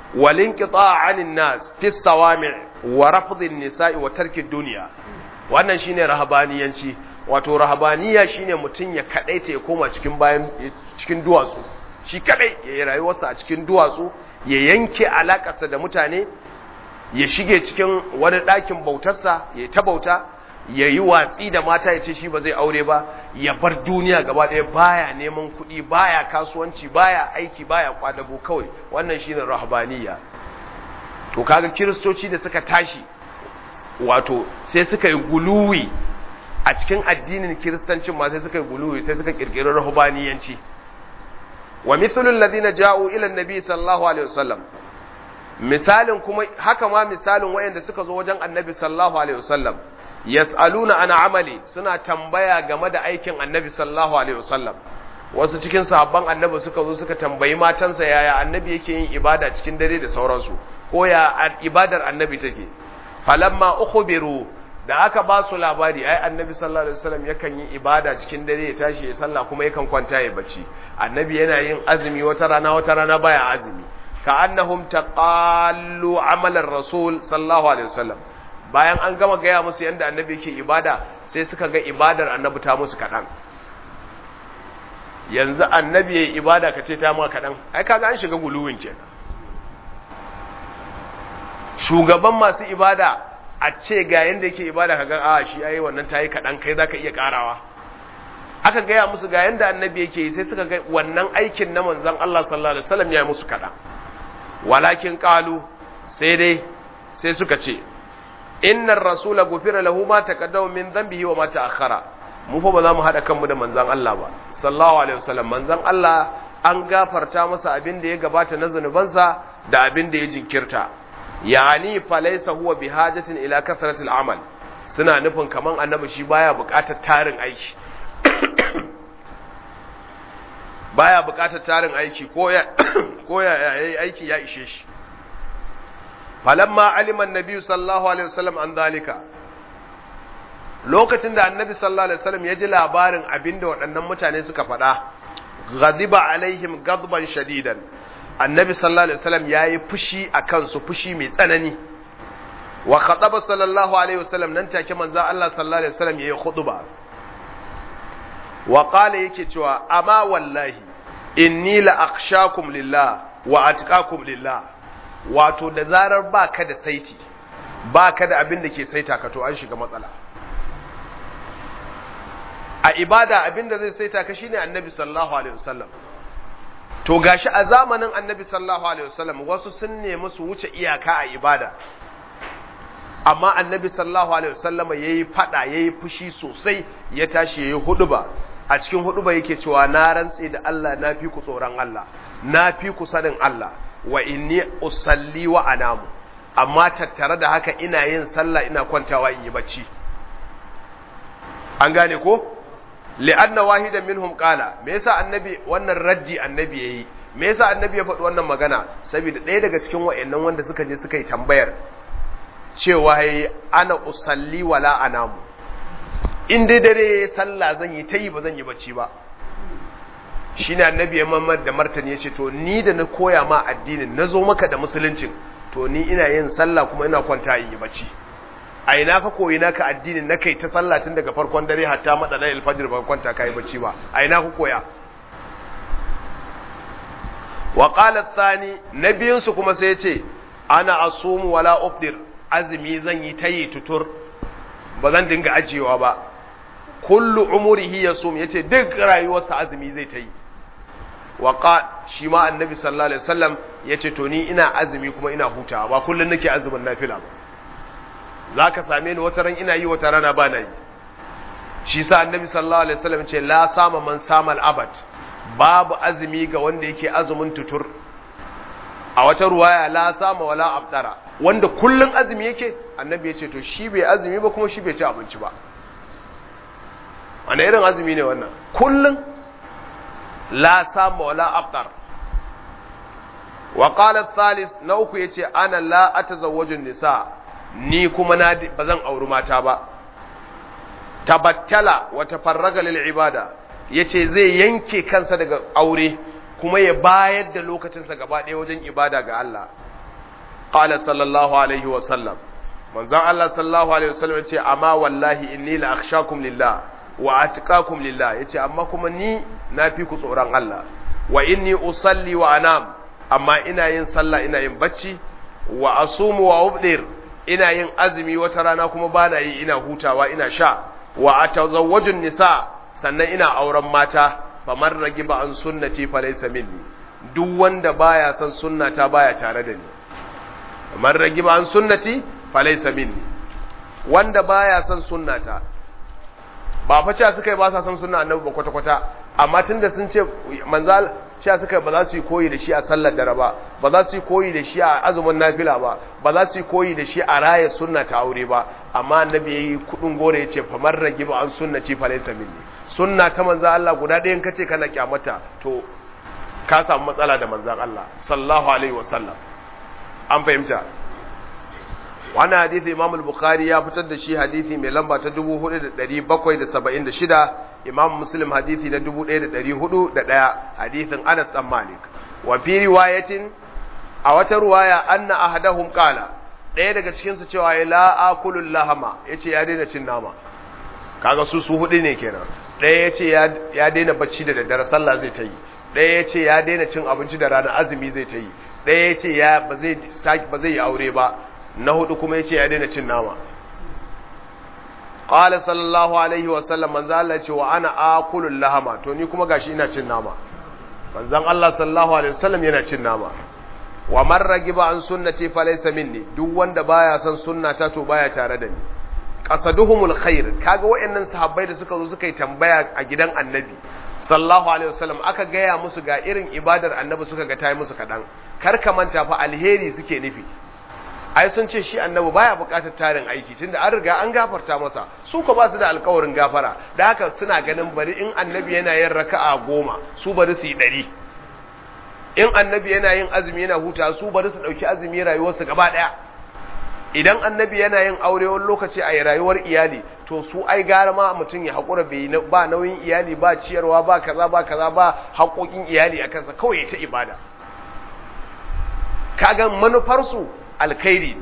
walinqita 'anil nas fi sawami' wa rafd an-nisa'i wa tarki ad-dunya. Wannan shine rahabaniyanci. Wato rahabaniya shine mutun ya kadaita ya koma cikin bayan cikin duwatsu, shi kadai ya yi rayuwarsa a cikin duwatsu, ya yanke alakarsa da mutane, ya shige cikin wani ɗakin bautarsa ya ta bauta, ya yi watsi da mata ya ce shi ba zai aure ba, ya bar duniya gaba ɗaya, baya neman kuɗi, baya kasuwanci, baya aiki, baya kwadago kawai. Wannan shine rahabaniya. To kaga kiristoci da suka tashi, wato sai suka yi guluwi a cikin addinin kiristancin ma sai suka yi guluwi, sai suka kirkiri rahabaniyanci. Wa mithlul ladina ja'u ila an-nabi sallallahu alaihi wasallam, misalin kuma haka ma misalin wayanda suka zo wajen annabi sallallahu alaihi wasallam, yas'aluna ana amali, suna tambaya game da aikin annabi sallallahu alaihi wasallam. Wasu cikin sahabban annabi suka zo suka tambayi matansa yaya annabi yake yin ibada cikin dare da sauransu, ko ya ibadar annabi take. Falamma ukhbiru, da aka ba su labari, ai annabi sallallahu alaihi wasallam yakan yi ibada cikin dare, ya tashi ya sallah kuma yakan kwanta ya bacci. Annabi yana yin azumi wata rana wata rana baya azumi. Ka annahum taqallu amalan rasul sallallahu alaihi wasallam. Bayan an gama gaya musu yanda annabi yake ibada, sai suka ga ibadar annabi ta musu kadan. Yanzu annabi yayi ibada kace ta ma kadan, ai kaga an shiga guluwin kenan. Shugaban masu ibada a ce ga yanda yake ibada kaga a shi ai wannan tayi kadan, kai zaka iya karawa. Aka gaya musu ga yanda annabi yake yi, sai suka ga wannan aikin na manzon Allah sallallahu alaihi wasallam ya musu kadan. Walakin qalu, sai dai sai suka ce innar rasula gufira lahu ma taqaddama min dhanbihi wa ma ta'akhkhara. Mu fa ba za mu hada kanmu da manzon Allah ba sallallahu alaihi wasallam. Manzon Allah an gafarta masa abin da ya gabata na zanubansa da abin da ya jinkirta. Yani fa laysa huwa bihajatin ila kathratil amal. Suna nufin kaman annabi shi baya buƙatar tarin aiki. Baya buƙatar tarin aiki, ko ya ko ya yayi aiki ya ishe shi. Falamma alima annabi sallallahu alaihi wasallam an dalika, lokacin da annabi sallallahu alaihi wasallam ya ji labarin abinda waɗannan mutane suka faɗa, ghadiba alaihim ghadban shadidan. Annabi sallallahu alaihi wasallam yayi fushi akan su, fushi mai tsanani. Wa khataba sallallahu alaihi wasallam, nan take manzo Allah sallallahu alaihi wasallam yayi khutba. Wa qala yake cewa amma wallahi inni la akhshakum lillah wa atqakum lillah. Wato da zarar baka da saiti, baka da abin da ke saita ka, to an shiga matsala. A ibada abin da zai saita ka shine annabi sallallahu alaihi wasallam. To gashi a zamanin annabi sallallahu alaihi wasallam wasu sun nemi su wuce iyaka a ibada, amma annabi sallallahu alaihi wasallam yayi fada, yayi fushi sosai, ya tashi yayi huduba. A cikin huduba yake cewa na rantse da Allah, na fi ku tsoron Allah, na fi ku sanin Allah, wa inni usalli wa anamu, amma tattare da haka ina yin sallah ina kwantawa in yi bacci. An gane ko? Li'anna wahidan minhum qala, me yasa annabi wannan raddi annabi yayi, me yasa annabi ya faɗi wannan magana? Saboda ɗaya daga cikin wayannan wanda suka je suka yi tambayar cewa yayi ana usalli wala anamu, in dai dare sallah zan yi tayi ba zan yi bacci ba. Shine annabi ya mamar da martani yace to ni da na koya ma addinin, nazo maka da musuluncin, to ni ina yin sallah kuma ina kwanta in yi bacci. A ina ka koyi naka addinin na kai ta sallah tun daga farkon dare hatta matsalar alfajir ba kwanta kai bacci ba? A ina ku koya? Wa qala athani, nabiyin su kuma sai yace ana asumu wala ufdir, azmi zan yi tayi tutur, ba zan dinga ajiyewa ba. Kullu umurihi yasum, yace duk rayuwarsa azumi zai tayi. Wa qala, shi ma annabi sallallahu alaihi wasallam yace to ni ina azumi kuma ina hutawa, ba kullun nake azumin nafila ba. Za ka same ni wata ran ina yi wata rana ba na yi. Shi sa annabi sallallahu alaihi wasallam ce la sama man sama al-abad, babu azumi ga wanda yake azumin tutur. A wata ruwaya la sama wala abdara, wanda kullun azumi yake, annabi ya ce to shi bai azumi ba kuma shi bai ci abinci ba. Wani irin azumi ne wannan? Kullun la sama wala abdar. Wa qala ath-thalith, na uku yace ana la atazawwaju nisa, ni kuma na bazan auri mata ba. Tabattala wa tafarraga lil ibada, yace zai yanke kansa daga aure kuma ya bayar da lokacinsa gaba ɗaya wajen ibada ga Allah. qala sallallahu alaihi wa sallam manzon Allah sallallahu alaihi wa sallam yace amma wallahi inni la akhshakum lillah wa atqakum lillah yace amma kuma ni nafi ku tsoron Allah wa inni usalli wa anam amma ina yin sallah ina yin bacci wa asumu wa ubdir ina yin azumi wata rana kuma bana yi ina hutawa ina sha wa atazawwajun nisa sannan ina auren mata famar ragiba an sunnati falaysa minni duk wanda baya son sunnata baya tare da ni famar ragiba an sunnati falaysa minni wanda baya son sunnata ba fa cewa suka yi ba sa son sunna annabi ba kwata kwata amma tunda sun ce manzal cewa suka yi ba za su yi koyi da shi a sallar dare ba ba za su yi koyi da shi a azumin nafila ba ba za su yi koyi da shi a raya sunna ta aure ba amma annabi yayi kudin gore yace famar ragiba an sunnati falaysa minni sunna ta manzan Allah guda ɗayan kace kana kyamata to ka samu matsala da manzan Allah sallallahu alaihi wasallam an fahimta wannan hadisi Imam al-Bukhari ya fitar da shi hadisi mai lamba ta dubu hudu da ɗari bakwai da saba'in da shida, Imam Muslim hadisi na dubu ɗaya da ɗari hudu da ɗaya, hadisin Anas dan Malik. Wa fi riwayatin a wata riwaya anna ahadahum qala ɗaya daga cikin su cewa la akulul lahama yace ya daina cin nama. Kaga su su hudu ne kenan. Ɗaya yace ya ya daina bacci da daddare sallah zai ta yi. Ɗaya yace ya daina cin abinci da rana azumi zai ta yi. Ɗaya yace ya ba zai ba zai yi aure ba. Na hudu kuma yace ya daina cin nama. Qala sallallahu alaihi wa sallam manzo Allah yace wa ana akulul lahama to ni kuma gashi ina cin nama. Manzon Allah sallallahu alaihi wasallam yana cin nama. Wa man ragiba an sunnati falaysa minni duk wanda baya son sunnata to baya tare da ni. Qasaduhumul khair kaga wayannan sahabbai da suka zo suka yi tambaya a gidan Annabi sallallahu alaihi wasallam aka gaya musu ga irin ibadar Annabi suka ga tayi musu kadan kar ka manta fa alheri suke nufi. Ai sun ce shi annabi baya bukatar tarin aiki tunda an riga an gafarta masa su ko ba su da alƙawarin gafara da haka suna ganin bari in annabi yana yin raka'a goma su bari su yi ɗari in annabi yana yin azumi yana huta su bari su ɗauki azumi rayuwarsu gaba ɗaya idan annabi yana yin aure wani lokaci a rayuwar iyali to su ai gara ma mutum ya haƙura bai ba nauyin iyali ba ciyarwa ba kaza ba kaza ba haƙoƙin iyali a kansa kawai ya ta ibada kaga manufarsu alkhairi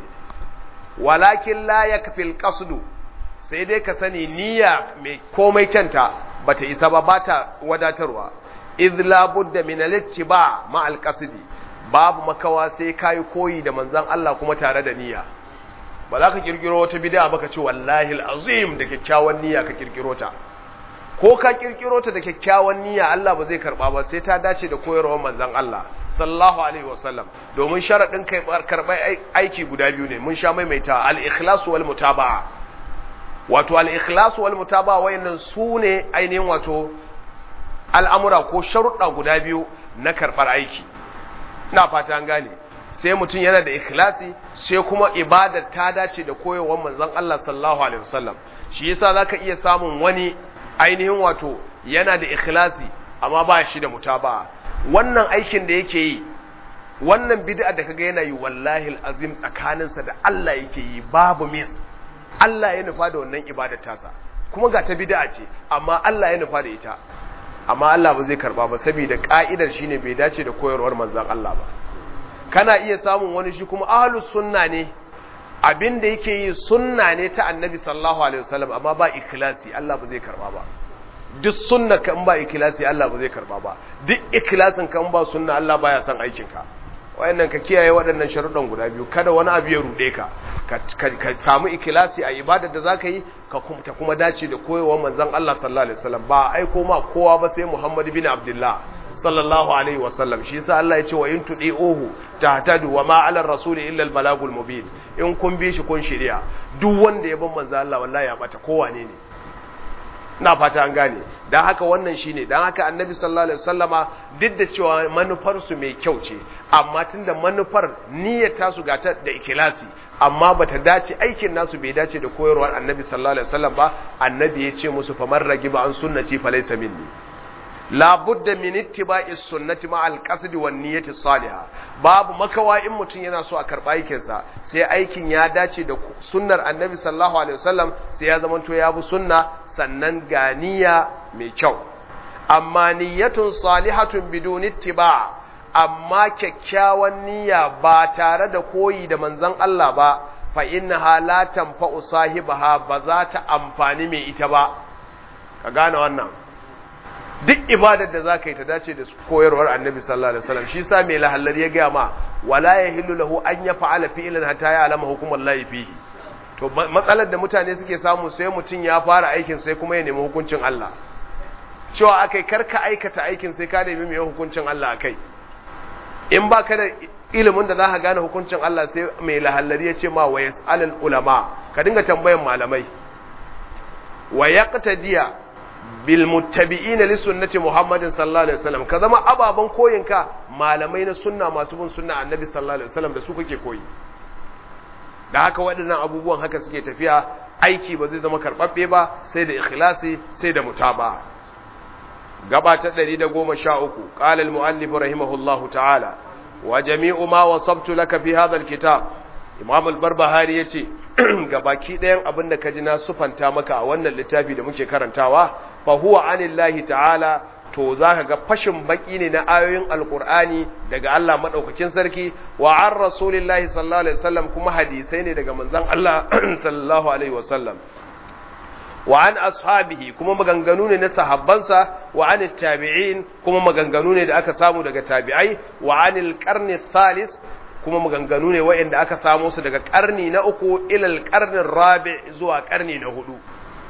walakin la yakfi alqasdu sai dai ka sani niyya mai komai kanta bata isa ba bata wadatarwa idh la budda min al-ittiba ma al-qasdi babu makawa sai kai koyi da manzon Allah kuma tare da niyya ba za ka kirkiro wata bid'a ba ka ce wallahi al-azim da kyakkyawan niyya ka kirkiro ta ko ka kirkiro ta da kyakkyawan niyya Allah ba zai karba ba sai ta dace da koyarwar manzon Allah sallallahu alaihi wasallam domin sharadin kai karbai aiki guda biyu ne mun sha maimaita al-ikhlas wal mutaba'a wato al-ikhlas wal mutaba'a wayannan sune ainihin wato al'amura ko sharuɗa guda biyu na karbar aiki ina fata an gane sai mutum yana da ikhlasi sai kuma ibadar ta dace da koyarwar manzon Allah sallallahu alaihi wasallam shi yasa zaka iya samun wani ainihin wato yana da ikhlasi amma ba shi da mutaba'a wannan aikin da yake yi wannan bid'a da kaga yana yi wallahi alazim tsakaninsa da Allah yake yi babu mis Allah ya nufa da wannan ibadar tasa kuma ga ta bid'a ce amma Allah ya nufa da ita amma Allah ba zai karba ba saboda ka'idar shine bai dace da koyarwar manzon Allah ba kana iya samun wani shi kuma ahlus sunna ne abin da yake yi sunna ne ta annabi sallallahu alaihi wasallam amma ba ikhlasi Allah ba zai karba ba duk sunna kan ba ikhlasi Allah ba zai karba ba duk ikhlasin kan ba sunna Allah baya son aikin ka wayannan ka kiyaye waɗannan sharuɗan guda biyu kada wani abu ya rude ka ka samu ikhlasi a ibadar da zaka yi ka kuma ta kuma dace da koyewar manzon Allah sallallahu alaihi wasallam ba aiko ma kowa ba sai Muhammad bin Abdullah sallallahu alaihi wasallam shi yasa Allah ya ce wa in tudi'uhu tahtadu wa ma 'ala ar-rasuli illa al-balagul mubin in kun bi shi kun shiriya duk wanda ya bin manzon Allah wallahi ya bata kowane ne ina fata an gane dan haka wannan shine dan haka annabi sallallahu alaihi wasallama duk da cewa manufar su mai kyau ce amma tunda manufar niyyar ta su gata da ikhlasi amma bata dace aikin nasu bai dace da koyarwar annabi sallallahu alaihi wasallam ba annabi ya ce musu famar ragiba an sunnati falaysa minni la budda min ittiba'i sunnati ma al-qasd wan niyyati salihah babu makawa in mutun yana so a karba aikin sa sai aikin ya dace da sunnar annabi sallallahu alaihi wasallam sai ya zamanto ya bi sunna sannan ga niyya mai kyau amma niyyatun salihatun bidun ittiba' amma kyakkyawan niyya ba tare da koyi da manzon Allah ba fa innaha la tanfa'u sahibaha ba za ta amfani mai ita ba ka gane wannan duk ibadar da zaka yi ta dace da koyarwar Annabi sallallahu alaihi wasallam shi sa mai lahallar ya ga ma wala yahillu lahu an yaf'ala fi'lan hatta ya'lama hukmullahi fihi to matsalar da mutane suke samu sai mutun ya fara aikin sai kuma ya nemi hukuncin Allah cewa akai karka aikata aikin sai ka nemi mai hukuncin Allah akai in baka da ilimin da zaka gane hukuncin Allah sai mai lahallari ya ce ma wa yas'alul ulama ka dinga tambayan malamai wa yaqtadiya bil muttabi'ina li sunnati Muhammadin sallallahu alaihi wasallam ka zama ababan koyinka malamai na sunna masu bin sunna Annabi sallallahu alaihi wasallam da su kake koyi da haka waɗannan abubuwan haka suke tafiya aiki ba zai zama karbabbe ba sai da ikhlasi sai da mutaba gaba ta ɗari da goma sha uku qala al muallif rahimahullahu ta'ala wa jami'u ma wasabtu laka fi hadha al kitab imam al barbahari yace gabaki ɗayan abin da kaji na sufanta maka a wannan littafi da muke karantawa fa huwa anillahi ta'ala to zaka ga fashin baki ne na ayoyin alqur'ani daga Allah madaukakin sarki wa an rasulillahi sallallahu alaihi wasallam kuma hadisai ne daga manzon Allah sallallahu alaihi wasallam wa an ashabihi kuma maganganu ne na sahabbansa wa an tabi'in kuma maganganu ne da aka samu daga tabi'ai wa anil qarni thalis kuma maganganu ne wa'anda aka samu su daga karni na uku ilal karnin rabi zuwa karni na hudu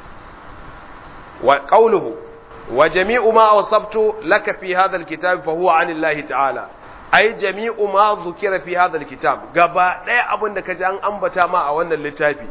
wa qawluhu wa jami'u ma awsabtu laka fi hadha alkitab fa huwa anillahi ta'ala ai jami'u ma dhukira fi hadha alkitab gaba daya abin da kaji an ambata ma a wannan littafi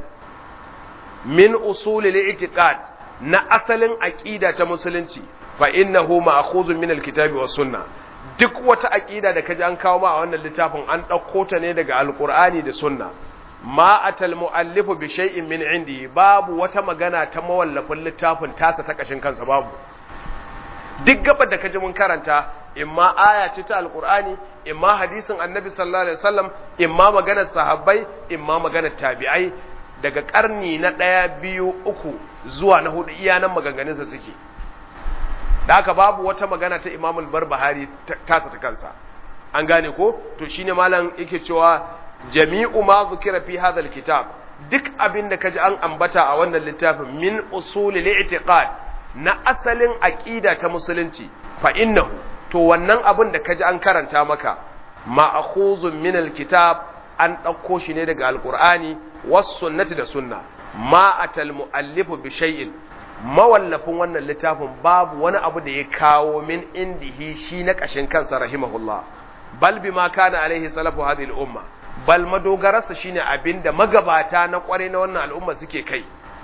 min usulil i'tiqad na asalin aqida ta musulunci fa innahu ma'khuzun min alkitabi was sunnah duk wata aqida da kaji an kawo ma a wannan littafin an dauko ta ne daga alqur'ani da sunna ma atal muallifu bi shay'in min indi babu wata magana ta mawallafin littafin tasa ta kashin kansa babu duk gabar da kaji mun karanta imma aya ce ta alqur'ani imma hadisin annabi sallallahu alaihi wasallam imma maganar sahabbai imma maganar tabi'ai daga karni na ɗaya biyu uku zuwa na hudu iya nan maganganunsa suke da haka babu wata magana ta imamul barbahari tasa ta kansa an gane ko to shine malam yake cewa jami'u ma zukira fi hadha alkitab duk abin da kaji an ambata a wannan littafin min usulil i'tiqad na asalin aqida ta musulunci fa innahu to wannan abin da kaji an karanta maka ma'khuzun min alkitab an dauko shi ne daga alqur'ani was sunnati da sunna ma atal muallifu bi shay'in mawallafin wannan littafin babu wani abu da ya kawo min indihi shi na kashin kansa rahimahullah bal bima kana alaihi salafu hadhihi al-umma bal madogararsa shine abinda magabata na kware na wannan al'umma suke kai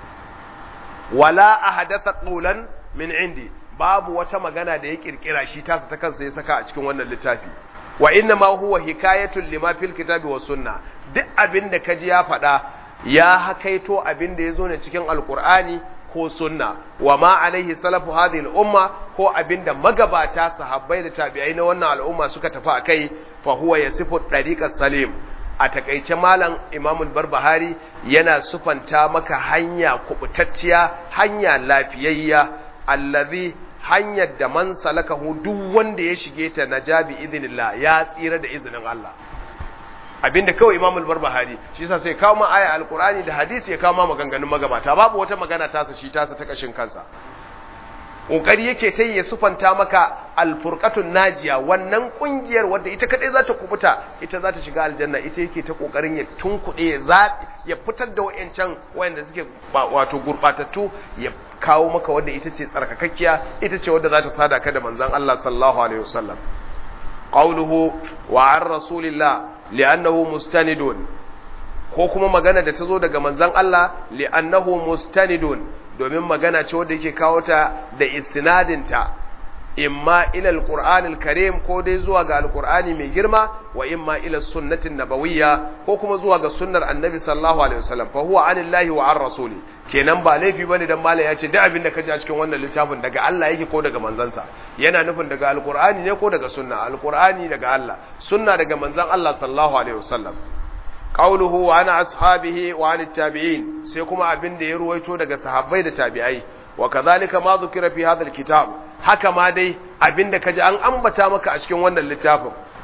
wala ahadatha qulan min indi babu wata magana da ya kirkira shi tasa ta kansa ya saka a cikin wannan littafi wa inna ma huwa hikayatun lima fil kitabi was sunna duk abinda kaji ya faɗa ya hakaito abinda yazo ne cikin alqur'ani ko sunna wa ma alaihi salafu hadhihi al-umma ko abinda magabata sahabbai da tabi'ai na wannan al'umma suka tafi akai fa huwa yasifu tariqas salim a takeice malam Imam al-Barbahari yana sufanta maka hanya kubutacciya hanya lafiyayya allazi hanyar da man salakahu duk wanda ya shige ta najabi idinillah ya tsira da izinin Allah abinda kawai Imam al-Barbahari shi yasa sai kawo ma aya al-Qur'ani da hadisi ya kawo ma maganganun magabata babu wata magana tasa shi tasa ta kashin kansa kokari yake tayi ya sufanta maka al-furqatun najiya wannan kungiyar wadda ita kadai za ta kubuta ita za ta shiga aljanna ita yake ta kokarin ya tunkuɗe ya zabi ya fitar da wayancan wayanda suke wato gurbatattu ya kawo maka wadda ita ce tsarkakakkiya ita ce wadda za ta sada ka da manzon Allah sallallahu alaihi wasallam qawluhu wa an rasulillah li'annahu mustanidun ko kuma magana da ta zo daga manzon Allah li'annahu mustanidun domin magana ce wanda yake kawo ta da istinadinta imma ila alqur'anil karim ko dai zuwa ga alqur'ani mai girma wa imma ila sunnatin nabawiyya ko kuma zuwa ga sunnar annabi sallallahu alaihi wasallam fa huwa anillahi wa an rasuli kenan ba laifi bane dan malai ya ce duk abin da kaji a cikin wannan littafin daga Allah yake ko daga manzansa yana nufin daga alqur'ani ne ko daga sunna alqur'ani daga Allah sunna daga manzan Allah sallallahu alaihi wasallam qawluhu wa ana ashabihi wa an tabi'in sai kuma abin da ya ruwaito daga sahabbai da tabi'ai wa kadhalika ma dhukira fi hadha alkitab haka ma dai abin da kaji an ambata maka a cikin wannan littafin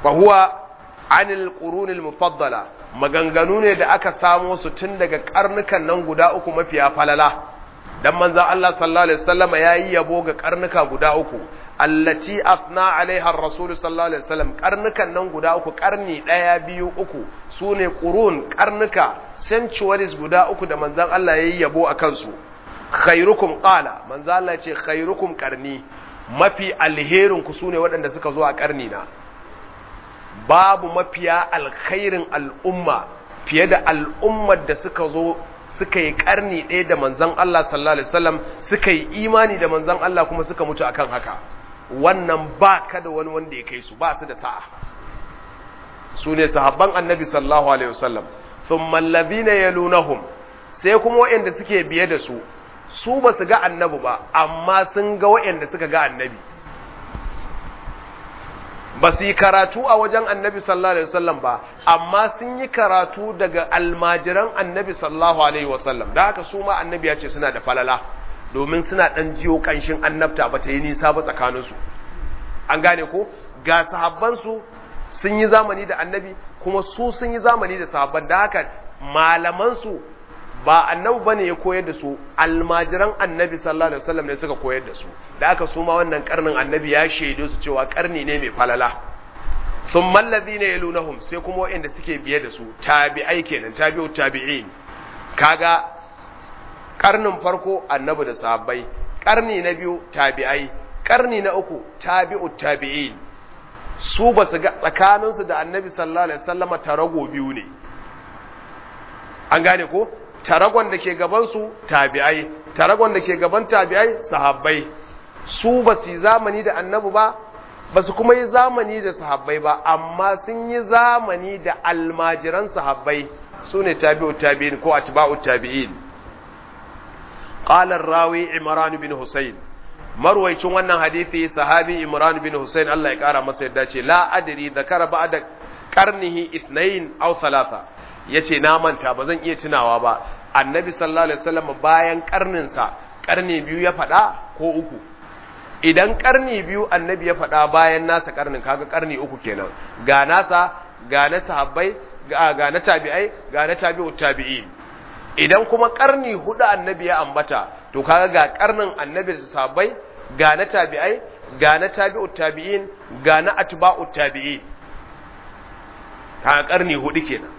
fa huwa anil qurunil mufaddala maganganu ne da aka samo su tun daga karnukan nan guda uku mafiya falala dan manzon Allah sallallahu alaihi wasallam yayi yabo ga karnuka guda uku allati afna alaiha ar-rasul sallallahu alaihi wasallam karnukan nan guda uku karni daya biyu uku sune qurun karnuka centuries guda uku da manzon Allah yayi yabo akan su khairukum qala manzon Allah ce khairukum qarni mafi alherin ku sune waɗanda suka zo a karni na babu mafiya alkhairin al'umma fiye da al'ummar da suka zo suka yi karni ɗaya da manzon Allah sallallahu alaihi wasallam suka yi imani da manzon Allah kuma suka mutu akan haka wannan ba ka da wani wanda ya kai su ba su da sa'a su ne sahabban annabi sallallahu alaihi wasallam thumma alladhina yalunahum sai kuma waɗanda suke biye da su su ba su ga annabi ba amma sun ga waɗanda suka ga annabi ba su yi karatu a wajen annabi sallallahu alaihi wasallam ba amma sun yi karatu daga almajiran annabi sallallahu alaihi wasallam da haka su ma annabi ya ce suna da falala domin suna dan jiyo kanshin annabta ba ta yi nisa ba tsakaninsu an gane ko ga sahabbansu sun yi zamani da annabi kuma su sun yi zamani da sahabban da haka malamansu ba annabi bane ya koyar da su almajiran annabi sallallahu alaihi wasallam ne suka koyar da su da aka su ma wannan karnin annabi ya shaide su cewa karni ne mai falala thumma alladhina yalunhum sai kuma wanda suke biye da su tabi'ai kenan tabi'u tabi'in kaga karnin farko annabi da sahabbai karni na biyu tabi'ai karni na uku tabi'u tabi'in su ba su ga tsakaninsu da annabi sallallahu alaihi wasallama tarago biyu ne an gane ko taragon da ke gabansu tabi'ai taragon da ke gaban tabi'ai sahabbai su ba su yi zamani da annabi ba ba su kuma yi zamani da sahabbai ba amma sun yi zamani da almajiran sahabbai su ne tabi'u tabi'in ko atba'u tabi'in qala ar-rawi imran bin husayn marwaycin wannan hadisi sahabi imran bin husayn Allah ya kara masa yadda ce la adri zakara ba'da qarnihi ithnain aw thalatha yace na manta ba zan iya tunawa ba annabi sallallahu alaihi wasallam bayan karnin sa karni biyu ya fada ko uku idan karni biyu annabi ya fada bayan nasa karnin kaga karni uku kenan ga nasa ga na sahabbai ga ga na tabi'ai ga na tabi'ut tabi'in idan kuma karni hudu annabi ya ambata to kaga ga karnin annabi da sahabbai ga na tabi'ai ga na tabi'ut tabi'in ga na atba'ut tabi'in kaga karni hudu kenan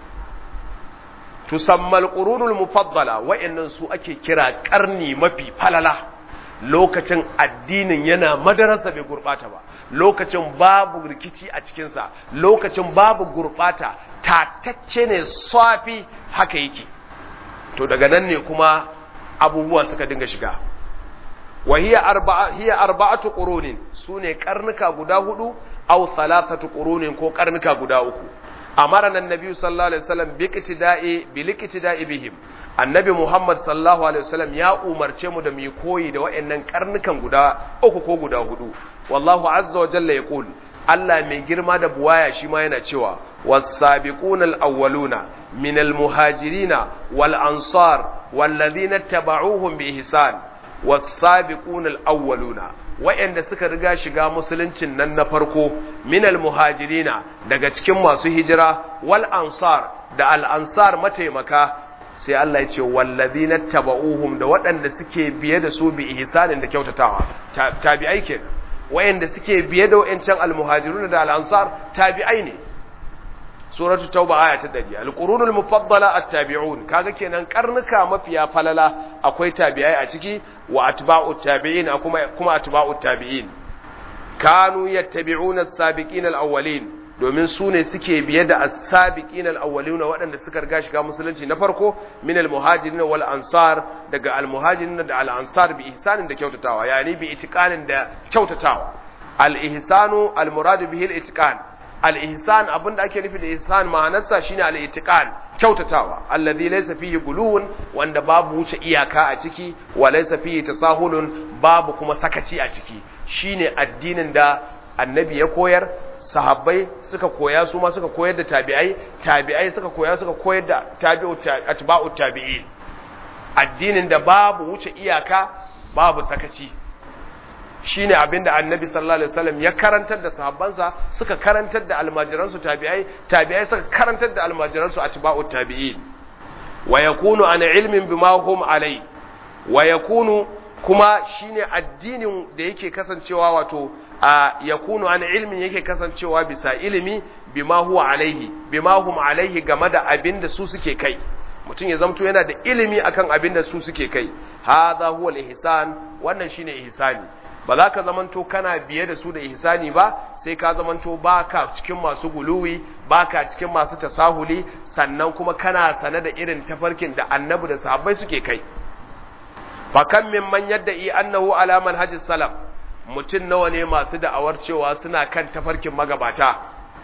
tusammal qurunul mufaddala wa'annan su ake kira karni mafi falala lokacin addinin yana madarasa bai gurbata ba lokacin babu rikici a cikin sa lokacin babu gurbata tatacce ne safi haka yake to daga nan ne kuma abubuwa suka dinga shiga wa hiya arba'a hiya arba'atu qurunin sune karnuka guda hudu aw thalathatu qurunin ko karnuka guda uku amarana annabi sallallahu alaihi wasallam biqtida'i biliqtida'i bihim annabi muhammad sallallahu alaihi wasallam ya umarce mu da mu koyi da wayannan karnukan guda uku ko guda hudu wallahu azza wa jalla yaqul Allah mai girma da buwaya shi ma yana cewa was-sabiquna al-awwaluna min al-muhajirina wal-ansar wal-ladhina tabauhum bi ihsan was-sabiquna al-awwaluna wa'anda suka riga shiga musuluncin nan na farko minal muhajirina daga cikin masu hijira wal ansar da al ansar mataimaka sai Allah ya ce wallazina tabauhum da waɗanda suke biye da su bi ihsanin da kyautatawa tabi'ai kenan wa'anda suke biye da wa'ancan al muhajiruna da al ansar tabi'ai ne suratu tauba aya ta ɗari al qurunul mufaddala at tabi'un kaga kenan karnuka mafiya falala akwai tabi'ai a ciki wa atba'ut tabi'in kuma kuma atba'ut tabi'in kanu yattabi'una as-sabiqin al-awwalin domin su ne suke biye da as-sabiqin al-awwalin waɗanda suka riga shiga musulunci na farko min al-muhajirin wal ansar daga al-muhajirin da al-ansar bi ihsanin da kyautatawa yani bi itiqanin da kyautatawa al-ihsanu al-murad bihi al-itiqan al-ihsan abinda ake nufi da ihsan ma'anarsa shine al-itiqan kyautatawa alladhi laysa fihi guluwun wanda babu wuce iyaka a ciki wa laysa fihi tasahulun babu kuma sakaci a ciki shine addinin da annabi ya koyar sahabbai suka koya su ma suka koyar da tabi'ai tabi'ai suka koya suka koyar da tabi'u atba'u tabi'in addinin da babu wuce iyaka babu sakaci shine abinda annabi sallallahu alaihi wasallam ya karantar da sahabbansa, suka karantar da almajiransu tabi'ai, tabi'ai suka karantar da almajiransu atba'ut tabi'in. wa yakunu an ilmin bima hum alai, wa yakunu kuma shine addinin da yake kasancewa wato a yakunu an ilmin yake kasancewa bisa ilimi bima huwa alaihi bima hum alaihi game da abinda su suke kai. mutum ya zamto yana da ilimi akan abinda su suke kai. hadha huwa al-ihsan, wannan shine ihsani. ba za ka zamanto kana biye da su da ihsani ba sai ka zamanto baka cikin masu guluwi, baka cikin masu tasahuli, sannan kuma kana sane da irin tafarkin da annabi da sahabbai suke kai. fa kam min man yadda'i annahu ala manhajis salaf, mutun nawa ne masu da'awar cewa suna kan tafarkin magabata,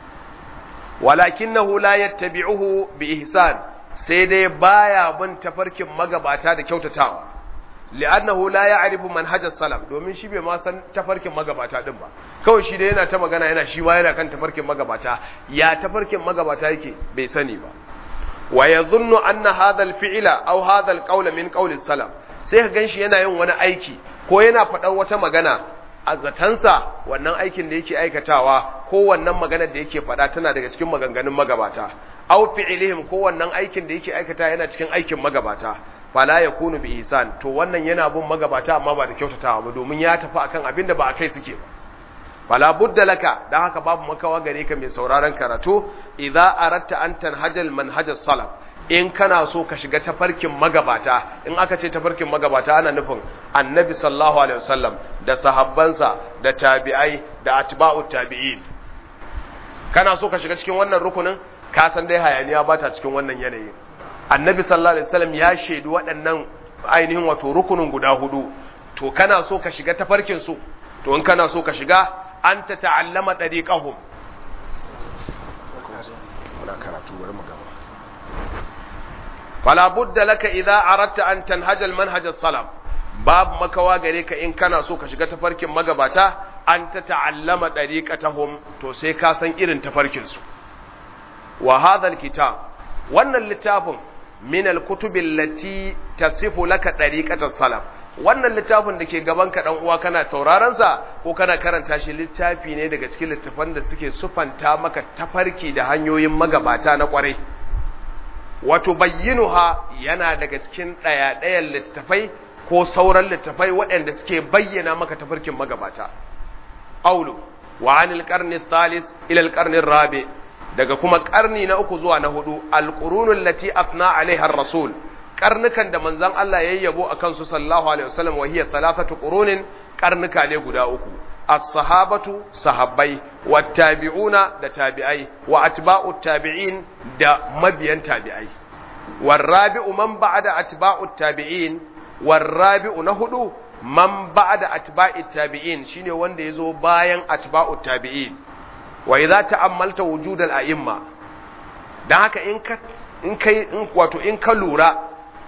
walakinahu la yattabi'uhu bi ihsan, sai dai baya bin tafarkin magabata da kyautatawa. li'annahu la ya'rifu manhajas salaf, domin shi bai ma san tafarkin magabata din ba, kawai shi dai yana ta magana yana shi ma yana kan tafarkin magabata, ya tafarkin magabata yake bai sani ba. wa yadhunnu anna hadha al-fi'la aw hadha al-qawla min qawli salaf, sai ka ganshi yana yin wani aiki ko yana faɗar wata magana a zatansa wannan aikin da yake aikatawa ko wannan maganar da yake faɗa tana daga cikin maganganun magabata, aw fi'lihim ko wannan aikin da yake aikata yana cikin aikin magabata, fala yakunu bi ihsan, to wannan yana bin magabata amma ba da kyautatawa ba, domin ya tafi akan abin da ba a kai suke ba. fala budda laka, dan haka babu makawa gare ka mai sauraron karatu, idza aratta an tanhajal manhajas salaf, in kana so ka shiga tafarkin magabata. in aka ce tafarkin magabata ana nufin annabi sallallahu alaihi wasallam da sahabbansa da tabi'ai da atba'ut tabi'in. kana so ka shiga cikin wannan rukunin, ka san dai hayaniya ba ta cikin wannan yanayin. annabi sallallahu alaihi wasallam ya shaidu waɗannan ainihin wato rukunin guda hudu, to kana so ka shiga tafarkin su, to in kana so ka shiga an ta ta'allama dariqahum. muna karatu bari mu gaba. fala budda laka idza aradta an tanhaja al manhaj as salaf, babu makawa gare ka in kana so ka shiga tafarkin magabata, an ta ta'allama dariqatahum, to sai ka san irin tafarkin su. wa hadha al kitab, wannan littafin min al-kutubi allati tasifu laka dariqatas salaf, wannan littafin da ke gaban ka dan uwa kana sauraron sa ko kana karanta shi, littafi ne daga cikin littafan da suke sufanta maka tafarki da hanyoyin magabata na kwarai. wato bayyinuha, yana daga cikin daya dayan littafai ko sauran littafai waɗanda suke bayyana maka tafarkin magabata. aulu wa anil qarni thalis ila al-qarni rabi, daga kuma karni na uku zuwa na hudu, alqurunul lati afna alaiha ar-rasul, karnukan da manzon Allah yayi yabo akan su sallallahu alaihi wasallam, wa hiya thalathatu qurunin, karnuka ne guda uku, as-sahabatu sahabbai, wat-tabi'una da tabi'ai, wa atba'ut tabi'in da mabiyan tabi'ai, war-rabi'u man ba'da atba'ut tabi'in, war-rabi'u na hudu man ba'da atba'it tabi'in, shine wanda yazo bayan atba'ut tabi'in. wa idza ta'ammalta wujud al-a'imma, dan haka in ka in kai in wato in ka lura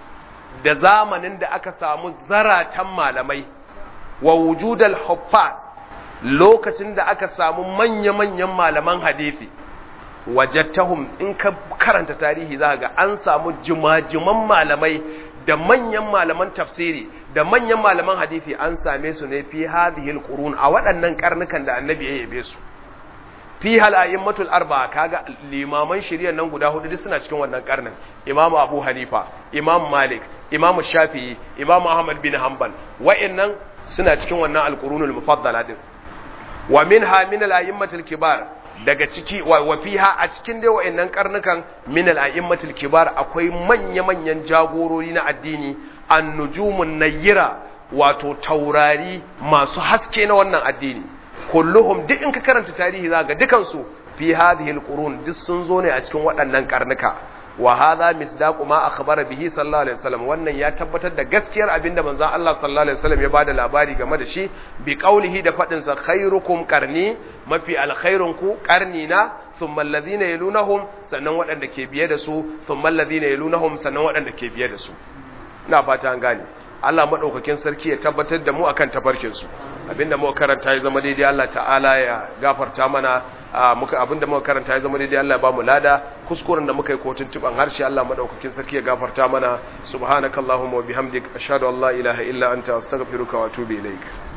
da zamanin da aka samu zaratan malamai, wa wujud al-huffaz, lokacin da aka samu manya-manyan malaman hadisi, wajadtahum, in ka karanta tarihi za ga an samu jimajiman malamai da manyan malaman tafsiri da manyan malaman hadisi, an same su ne fi hadhihi al-qurun, a waɗannan karnukan da annabi ya yabe su. fi hal a'immatul arba'a, kaga limaman shari'an nan guda hudu duk suna cikin wannan karnin, imamu abu hanifa, imamu malik, imamu shafi'i, imamu ahmad bin hanbal, wa'annan suna cikin wannan alqurunul mufaddala din. wa minha min al-a'immatul kibar, daga ciki wa fiha, a cikin dai wa'annan karnukan, min al-a'immatul kibar akwai manya manyan jagorori na addini, an-nujumun nayyira, wato taurari masu haske na wannan addini. kulluhum, duk in ka karanta tarihi za ga dukansu fi hadhihi alqurun, duk sun zo ne a cikin waɗannan karnuka. wa hadha misdaqu ma akhbara bihi sallallahu alaihi wasallam, wannan ya tabbatar da gaskiyar abinda manzon Allah sallallahu alaihi wasallam ya bada labari game da shi, bi qaulihi, da fadin sa, khairukum qarni, mafi alkhairunku qarnina, thumma alladhina yalunahum, sannan waɗanda ke biye da su, thumma alladhina yalunahum, sannan waɗanda ke biye da su. ina fata an gane. Allah madaukakin sarki ya tabbatar da mu akan tafarkin su. abinda muka karanta ya zama daidai Allah ta'ala ya gafarta mana, muka abinda muka karanta ya zama daidai Allah ya ba mu lada, kuskuren da muka yi ko tuntuban harshe Allah madaukakin sarki ya gafarta mana. subhanakallahumma wa bihamdik, ashhadu an la ilaha illa anta, astaghfiruka wa atubu ilaik.